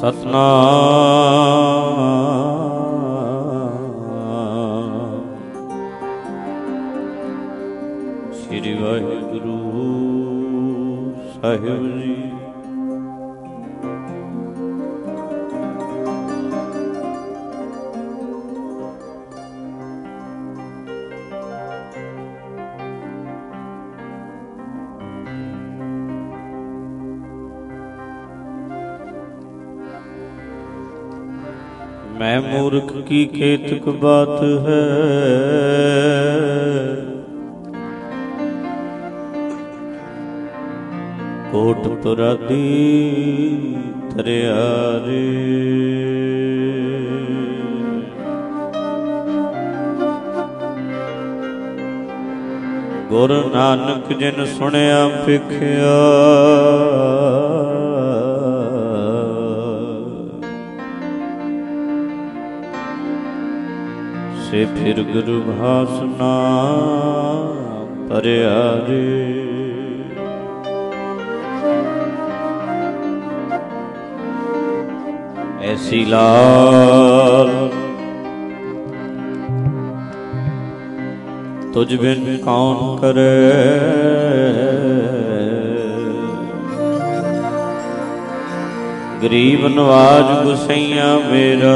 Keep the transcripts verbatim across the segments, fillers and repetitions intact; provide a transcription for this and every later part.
सतनाम श्री वाहिगुरु साहिब जी। मैं मूर्ख की केतक बात है, कोट पुरादी तरियारे। गुरु नानक जिन सुनिया भिखिया, से फिर गुरु भासना परियारे। ऐसी लाल तुझ बिन कौन करे, गरीब नवाज गुसैया मेरा।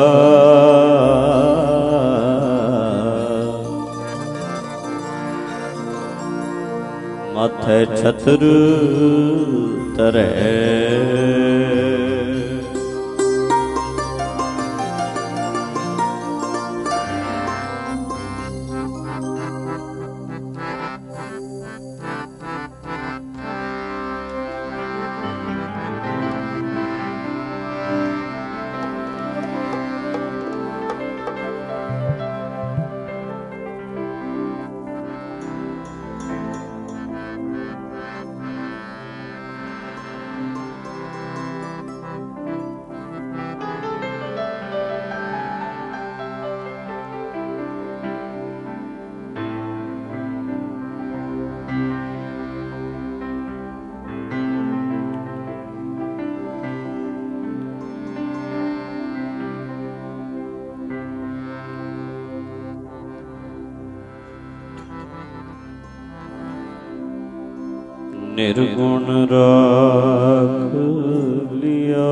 माथे छत्र तरे, निर्गुण राख लिया,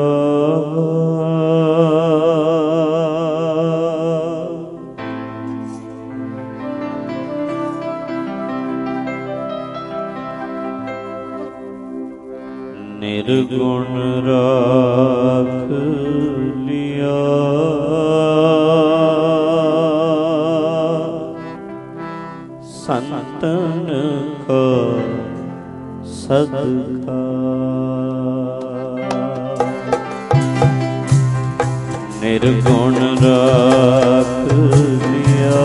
निर्गुण राख लिया। संतन को सदका निर्गुण राख लिया,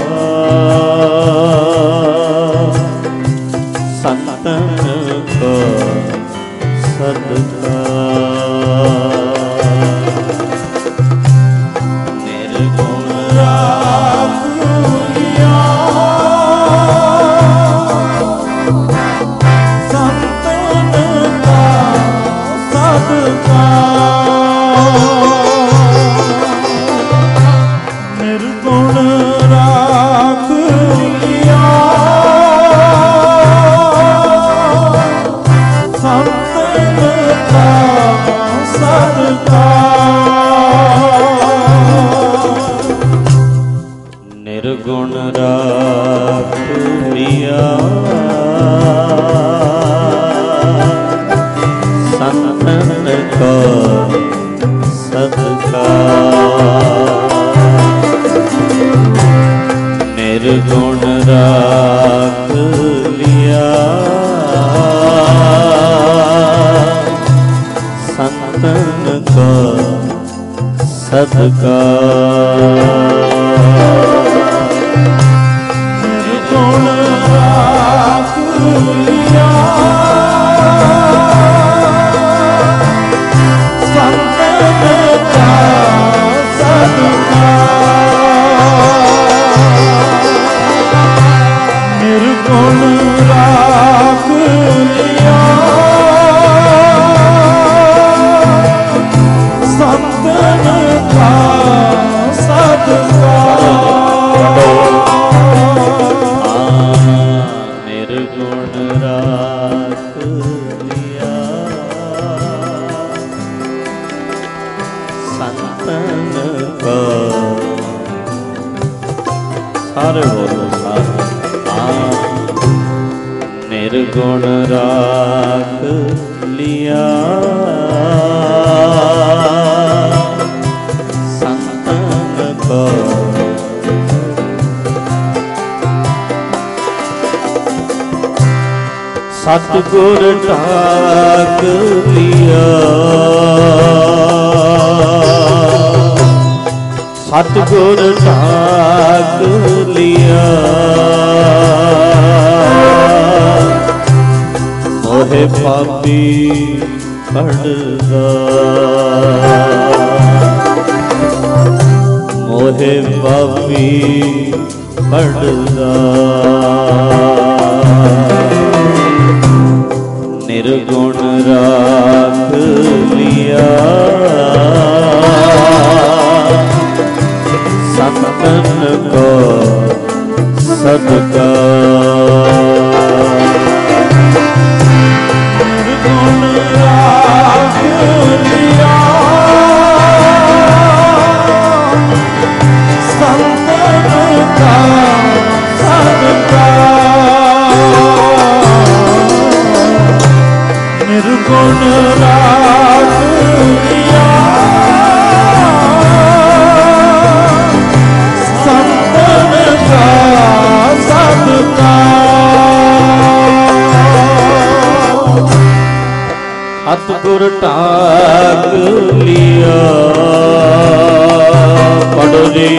संतन को सदका। निर्गुण राख लिया, निर्गुण राख लिया, संतन का सदका। निर्गुण राख लिया, संतन का सदका। निर्गुण राख लिया, संतन का सदका। निर्गुण राख लिया, निर्गुण राख लिया, सारे बोलो सारे। हाँ, निर्गुण राख लिया संतन को, सतगुर ढाक लिया, सतगुर ढाक लिया, मोहे पापी पड़दा, मोहे पापी पड़दा, निर्गुण राख लिया संतन को सदका, निर्गुण राख लिया संतन का सदका, निर्गुण राख लिया संतन का सदका, सतगुर ढाक लिया। पढ़ो जी।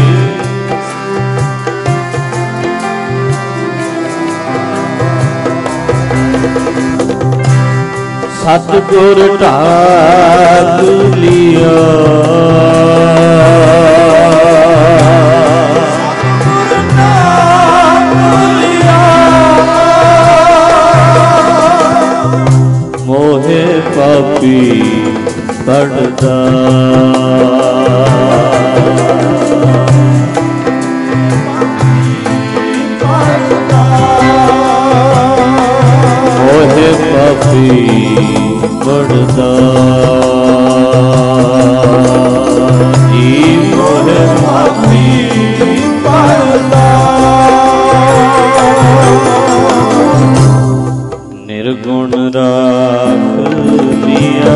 सतगुर ढाक लिया, मोहे पापी पड़दा, मोहे पापी पड़दा, जी मोहे पापी पड़दा, निर्गुण राख लिया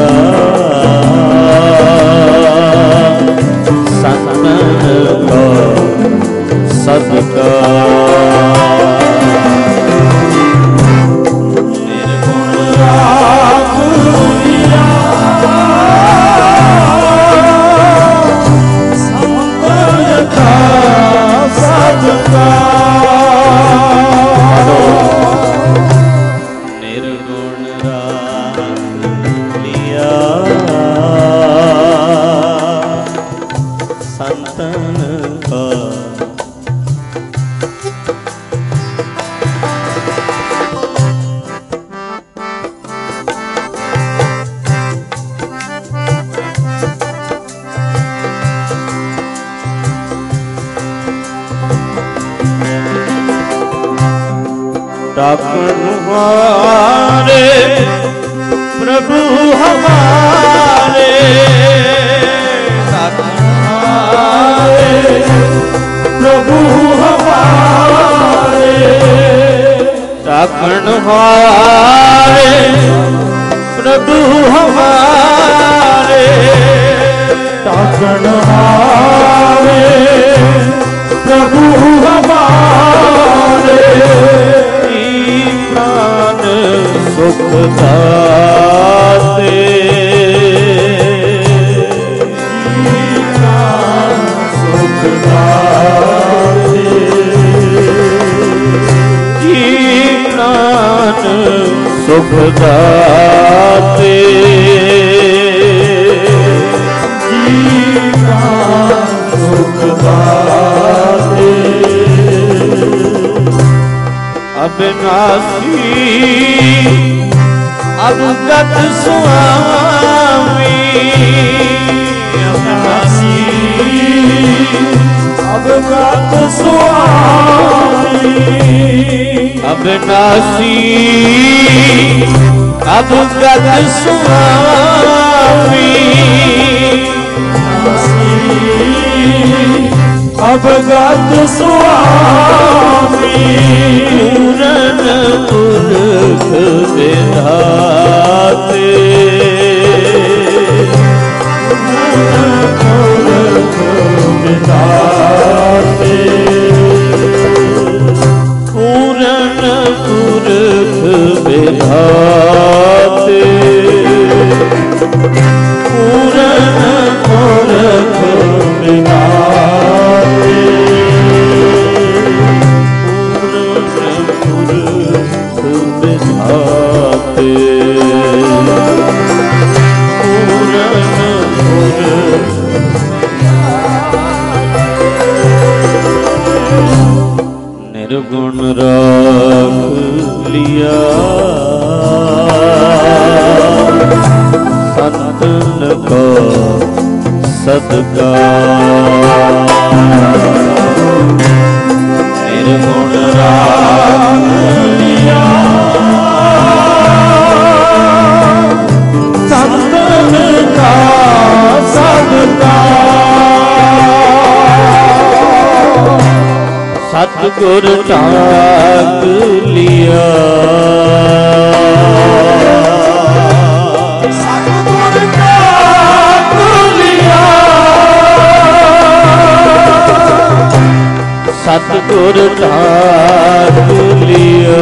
संतन का सदका, निर्गुण राख लिया संतन का सदका, डाकण हमारे प्रभु हमारे, डाकण हमारे प्रभु हमारे, डाकण हमारे प्रभु हमारे, डाकण हमारे प्रभु हमारे, सुख दाते, सुख दाते, जी प्राण सुख दाते, जी प्राण सुख दाते, अविनाशी अवगत स्वामी, अविनाशी अवगत स्वामी, अविनाशी अवगत स्वामी, ਸਭ ਗਤ ਸੁਆਮੀ ਪੂਰਨ ਪੁਰਖ ਵਿਧਾਤੇ ਪੁਰਖ ਵਿਧਾਤੇ ਪੂਰਨ ਪੁਰਖ ਵਿਧਾਤੇ ਪੂਰਨ ਪੁਰਖ ਵਿਧਾਤੇ निर्गुण राख लिया संतन का सदका निर्गुण राख लिया संतन का सदका सतगुर टाक लिया सतगुर टाक लिया सतगुर टाक लिया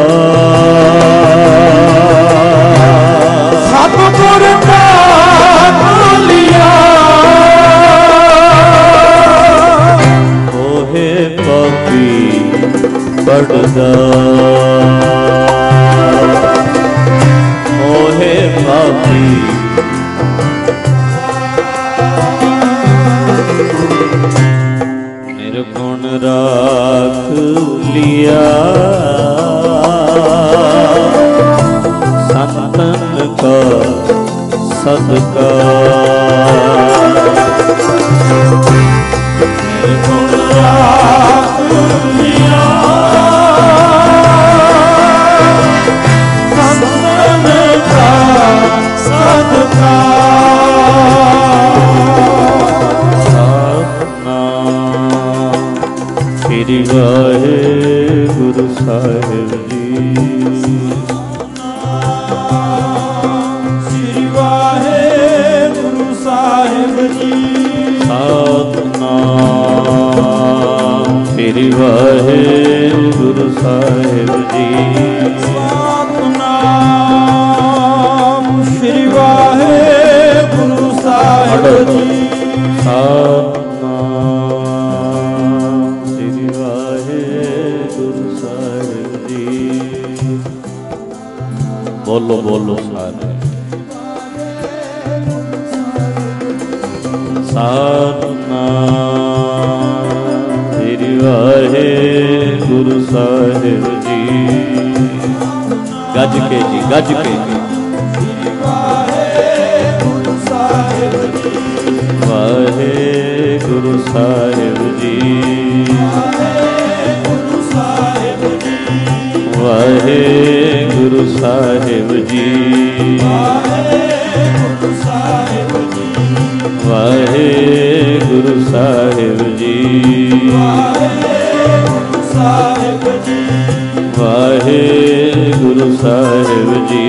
सतगुर टाक लिया ओहे पापी पड़दा मोहे पापी निर्गुण राख लिया संतन का सदका निर्गुण राख लिया संतन का सदका सतनाम श्री वाहेगुरु साहिब जी श्री वाहेगुरु साहिब जी सतनाम श्री वाहेगुरु साहिब जी सतनाम श्री वाहेगुरु साहिब जी सतनाम श्री वाहेगुरु साहिब जी बोलो बोलो सारे सतनाम श्री वाहेगुरु साहिब जी गज के जी गज के वाहेगुरु साहिब जी वाहेगुरु साहिब जी वाहेगुरु साहिब जी वाहेगुरु साहिब जी वाहेगुरु साहिब जी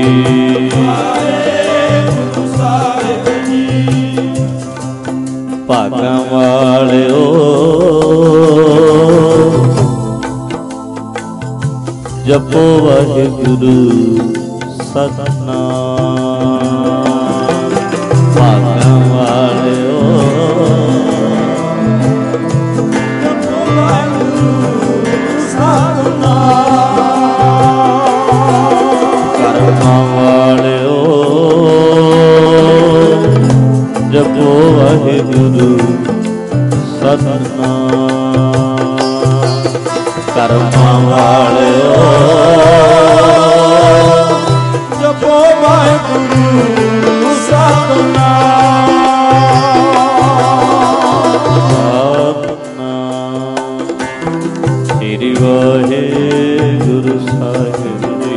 भागां वालिओ जपो वाहेगुरु सतनाम भागां वालिओ जपो वाहेगुरु सतनाम कर्मां वालिओ जपो वाहेगुरु सतनाम कर्मां वालिओ जपो वाहेगुरु सतनाम श्री वाहेगुरु साहिब जी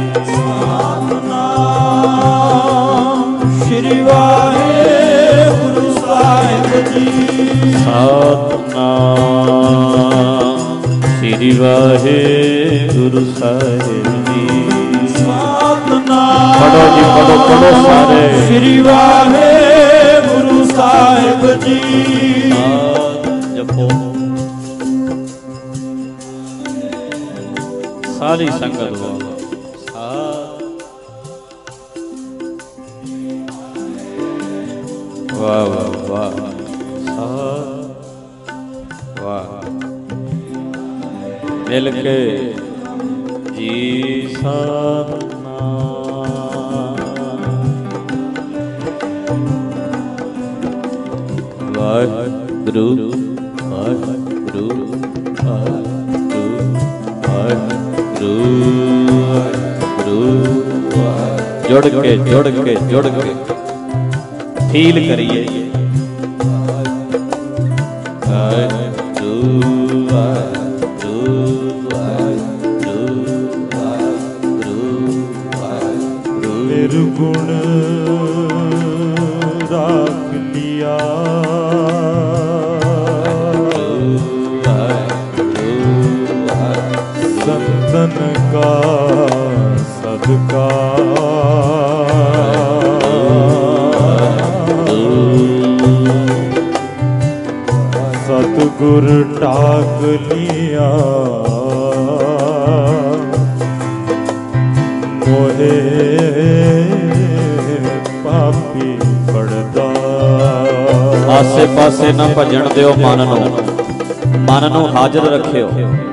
सतनाम श्री वाहेगुरु साहिब जी सतनाम श्री वाहे गुरु साहिब जी। सतनाम पढ़ो जी, पढ़ो पढ़ो सारे। श्री वाहे गुरु साहिब जी। जपो सारी संगत वालों। वाह वाह वाह वाह। मिल के जी सतनाम वाहिगुरु वाहिगुरु वाहिगुरु वाहिगुरु वाहिगुरु। जोड़ के जोड़ के जोड़ के फील करिए। निर्गुण राख लिया संतन का सदका। सतगुर टाक लिया मोहे पापी पड़दा। आसे पासे ना भजन दियो मन नू, मन नू हाजिर रखियो।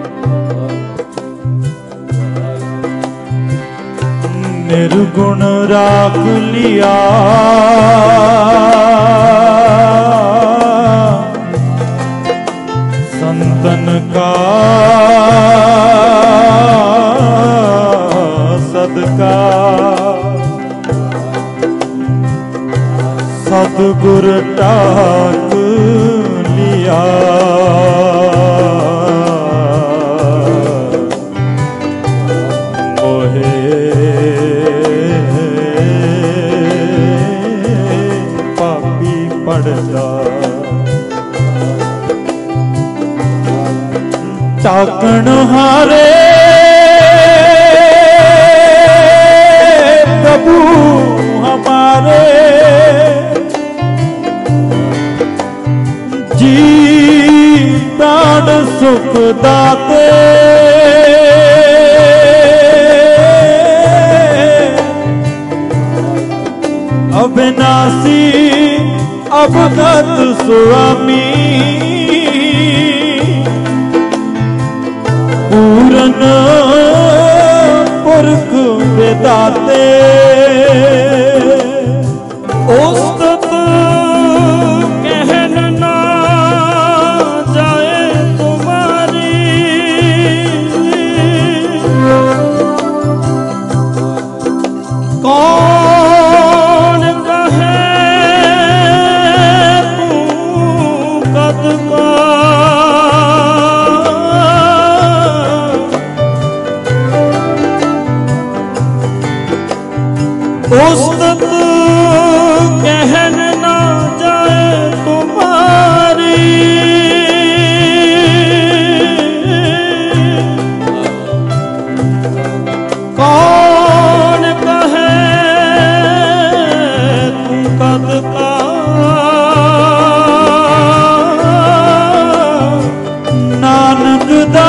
निर्गुण राख लिया संतन का सदका। सतगुर टाक लिया मोहे पापी पड़दा। टाकण हारे प्रभु हमारे जी प्राण सुख दाते। अविनाशी अवगत स्वामी पूरन पुरख विदाते। उस्तत कहन ना जाए तुम्हारी कौन कहे तू कद का। उस्तत कहन ना जाए तुम्हारी कौन कहे तू कद का। नानक दा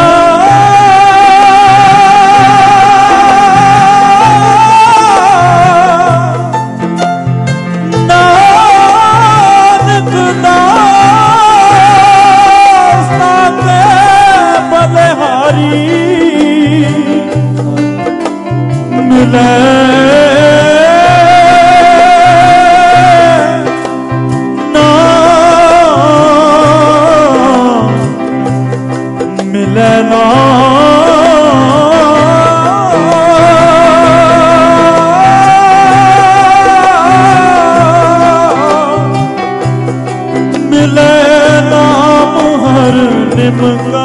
मिले ना मिले ना मिले नाम हर निमका।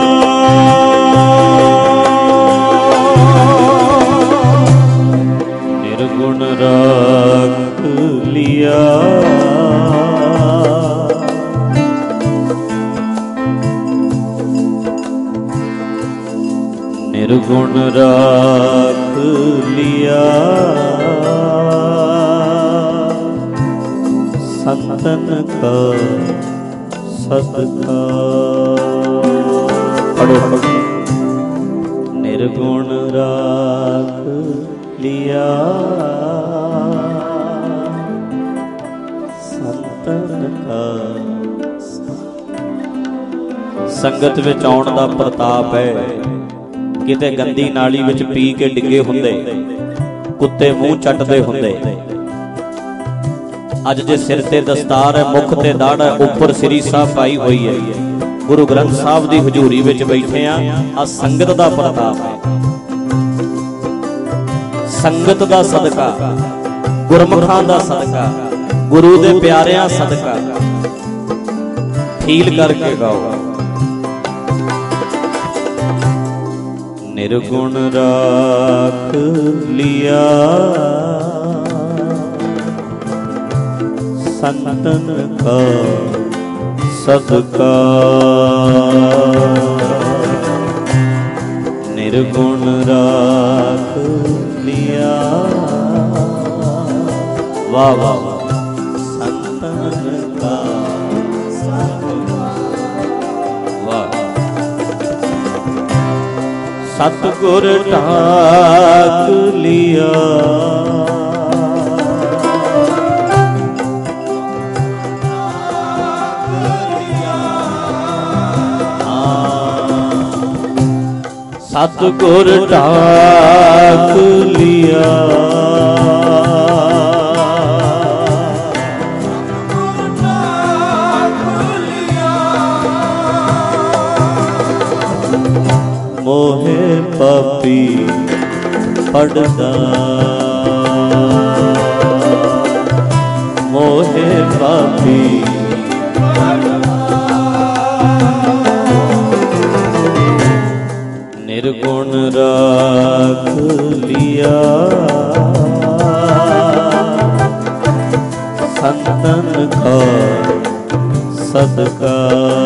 निर्गुण राख लिया निर्गुण राख लिया संतन का सदका। पढ़ो पढ़ो। निर्गुण राख लिया संतन का। संगत विच आउण दा प्रताप है। किते गंदी नाली विच पी के डिगे हुंदे, कुत्ते मूंह चटदे हुंदे। अज जे सिर ते दस्तार है, मुख ते दाड़ है, उपर श्री साहब पाई हुई है, गुरु ग्रंथ साहब दी हजूरी विच बैठे आ। आ संगत दा प्रताप है, संगत दा सदका, गुरमुखां दा सदका, गुरु दे प्यारियां सदका। फील करके गाओ। निर्गुण राख लिया संतन का सदका। निर्गुण राख लिया वाह वाह संतन का सदका। वाह। सतगुर ढाक लिया सतगुर ढाक लिया मोहे पापी पड़दा, मोहे पापी निर्गुण राख लिया संतन का सदका।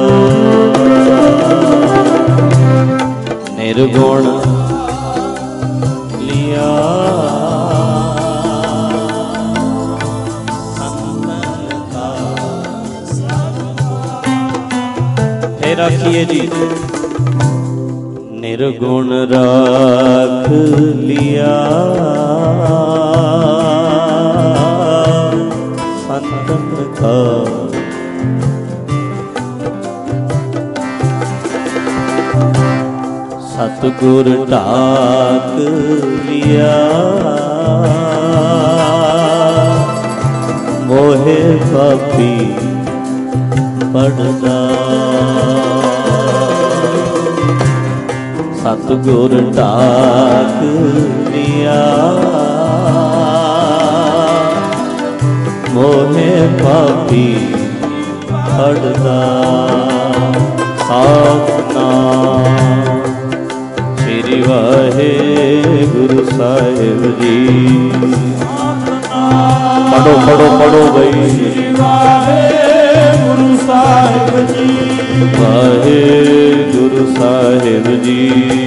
निर्गुण लिया संतन का सदका। फिर आखिए जी। निर्गुण राख लिया संतन का। सतगुर ढाक लिया मोहे पापी पड़दा। सतगुर ढाक लिया मोहे पापी पड़दा। सतनाम श्री वाहेगुरु साहिब जी। पढ़ो पढ़ो पढ़ो भाई। वाहेगुरु साहिब जी। वाहेगुरु साहिब जी।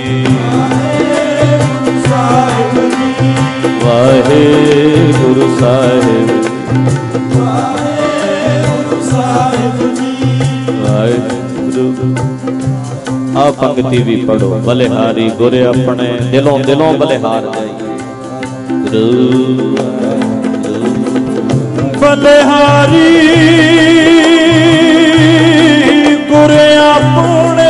वाहेगुरु साहिब। वाहेगुरु। आ पंक्ति भी पढ़ो। बलिहारी गुरे अपने दिलों दिलों बलिहार जाइए। बलिहारी गुरे अपने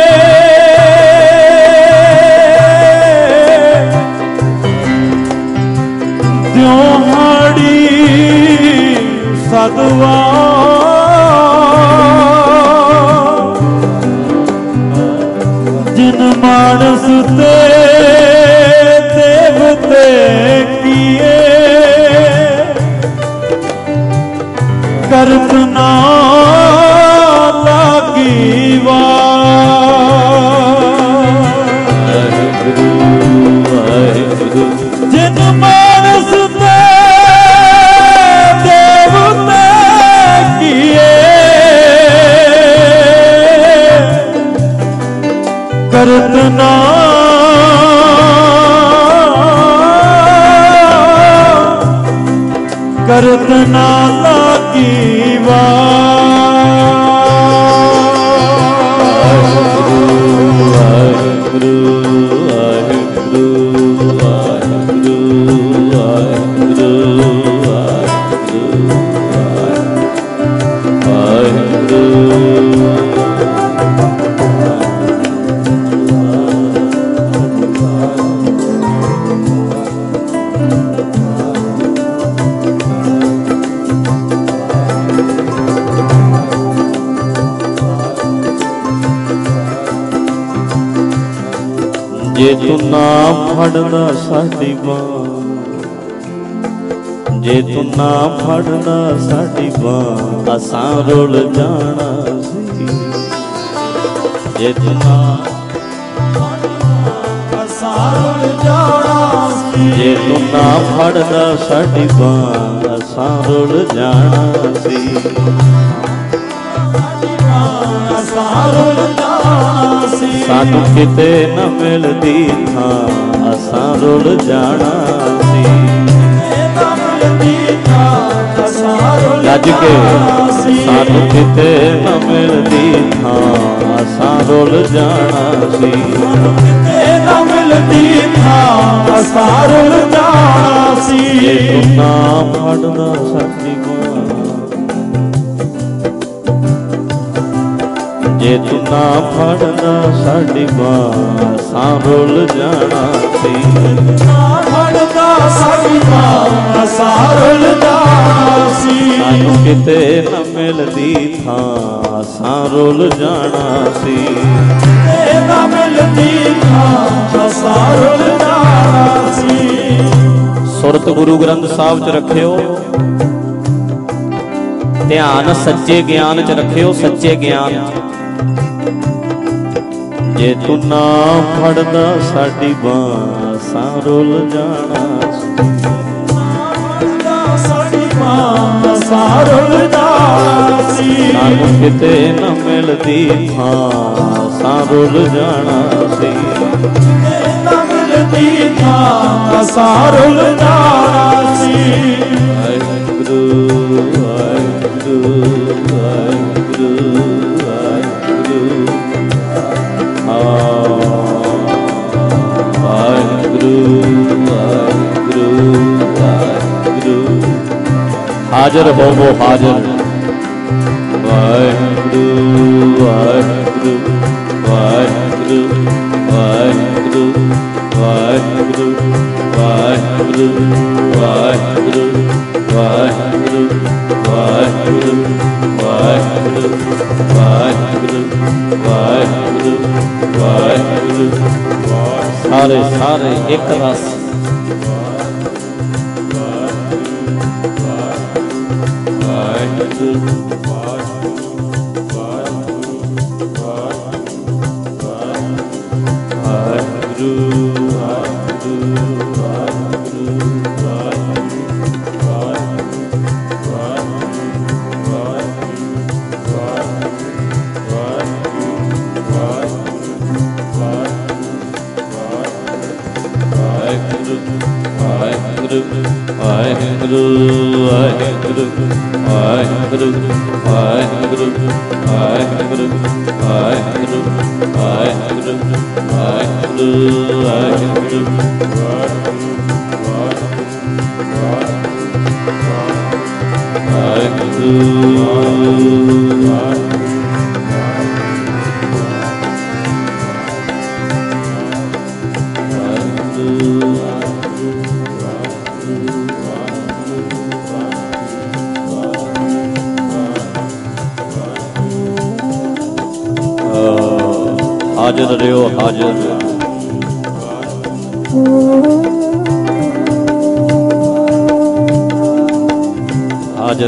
द्योहाड़ी सदवा। जिन मानस ते देवते किए करत ना लागी वाहिगुरु वाहिगुरु। जिन मानस ते देवते किए करत ना ਕਰਤ ਨਾ ਲਾਗੀ ਵਾਹਿਗੁਰੂ ਵਾਹਿਗੁਰੂ ਵਾਹਿਗੁਰੂ ਵਾਹਿਗੁਰੂ ਵਾਹਿਗੁਰੂ ਜੇ ਤੂੰ ਨਾਮ ਫੜਨਾ ਸਾਡੀ ਬਾਂਹ, ਜੇ ਤੂੰ ਨਾਮ ਫੜਨਾ ਸਾਡੀ ਬਾਂਹ, ਅਸਾਂ ਰੁੱਲ ਜਾਣਾ ਸੀ। ਜੇ ਤੂੰ ਨਾਮ ਅਸਾਂ ਰੁੱਲ ਜਾਣਾ ਸੀ। ਜੇ ਤੂੰ ਨਾਮ ਫੜਨਾ ਸਾਡੀ ਬਾਂਹ, ਅਸਾਂ ਰੁੱਲ ਜਾਣਾ ਸੀ। ਅਸਾਂ ਰੁੱਲ ਜਾਣਾ ਸੀ। ਸਾਨੂੰ ਕਿਤੇ ਨਾ ਮਿਲਦੀ ਥਾਂ, ਅਸਾਂ ਰੁੱਲ ਜਾਣਾ ਸੀ। ਨਾ ਮਿਲਦੀ ਥਾਂ, ਅਸਾਂ ਰੁੱਲ ਗੱਜ ਕੇ ਸਾਨੂੰ ਕਿਤੇ ਨਾ ਮਿਲਦੀ ਥਾਂ, ਅਸਾਂ ਰੁੱਲ ਜਾਣਾ ਸੀ। ਕਿਤੇ ਨਾ ਮਿਲਦੀ ਥਾਂ, ਅਸਾਂ ਰੁੱਲ ਜਾਣਾ ਸੀ। ਜੇ ਤੂੰ ਨਾਮ ਫੜਨਾ ਸਾਡੀ ਬਾਂਹ, ਜੇ ਤੂੰ ਨਾ ਫੜਨਾ ਸਾਡੀ ਬਾਂਹ, ਅਸਾਂ ਰੁੱਲ ਜਾਣਾ ਸੀ। ਨਾ ਫੜਦਾ ਸਾਡੀ ਬਾਂਹ, ਅਸਾਂ ਰੁੱਲ ਜਾਣਾ ਸੀ। ਸਾਨੂੰ ਕਿਤੇ ਨਾ ਮਿਲਦੀ ਥਾਂ, ਅਸਾਂ ਰੁੱਲ ਜਾਣਾ ਸੀ। ਕਿਤੇ ਨਾ ਮਿਲਦੀ ਥਾਂ, ਅਸਾਂ ਰੁੱਲ ਜਾਣਾ ਸੀ। ਸੁਰਤ ਗੁਰੂ ਗ੍ਰੰਥ ਸਾਹਿਬ ਚ ਰੱਖਿਓ, ਧਿਆਨ ਸੱਚੇ ਗਿਆਨ ਚ ਰੱਖਿਓ, ਸੱਚੇ ਗਿਆਨ। ਜੇ ਤੂੰ ਨਾ ਫੜਦਾ ਸਾਡੀ ਬਾਂਹ, ਅਸਾਂ ਰੁੱਲ ਜਾਣਾ ਸੀ। ਫੜਦਾ ਸਾਡੀ ਬਾਂਹ, ਅਸਾਂ ਰੁੱਲ ਜਾਣਾ ਸੀ। ਸਾਨੂੰ ਕਿਤੇ ਨਾ ਮਿਲਦੀ ਥਾਂ, ਅਸਾਂ ਰੁੱਲ ਜਾਣਾ ਸੀ। ਕਿਤੇ ਨਾ ਮਿਲਦੀ ਥਾਂ, ਅਸਾਂ ਰੁੱਲ ਜਾਣਾ ਸੀ। ਵਾਹਿਗੁਰੂ ਵਾਹਿਗੁਰੂ ਵਾਹਿਗੁਰੂ ਵਾਹਿਗੁਰੂ ਵਾਹਿਗੁਰੂ ਵਾਹਿਗੁਰੂ ਵਾਹਿਗੁਰੂ। ਹਾਜ਼ਰ ਹੋਵੋ ਹਾਜ਼ਰ। ਵਾਹਿਗੁਰੂ ਵਾਹਿਗੁਰੂ ਵਾਹਿਗੁਰੂ ਵਾਹਿਗੁਰੂ ਵਾਹਿਗੁਰੂ ਵਾਹਿਗੁਰੂ ਵਾਹਿਗੁਰੂ ਵਾਹਿਗੁਰੂ ਵਾਹਿਗੁਰੂ ਵਾਹਿਗੁਰੂ ਵਾਹਿਗੁਰੂ ਵਾਹਿਗੁਰੂ ਵਾਹਿਗੁਰੂ। ਸਾਰੇ ਸਾਰੇ ਇੱਕ ਰਸ। ਵਾਹਿਗੁਰੂ ਵਾਹਿਗੁਰੂ ਵਾਹਿਗੁਰੂ ਵਾਹਿਗੁਰੂ ਵਾਹਿਗੁਰੂ ਵਾਹਿਗੁਰੂ ਵਾਹਿਗੁਰੂ ਵਾਹਿਗੁਰੂ ਵਾਹਿਗੁਰੂ ਵਾਹਿਗੁਰੂ ਹਾਜ਼ਰ ਰਿਓ ਹਾਜ਼ਰ। ਹਾਜ਼ਰ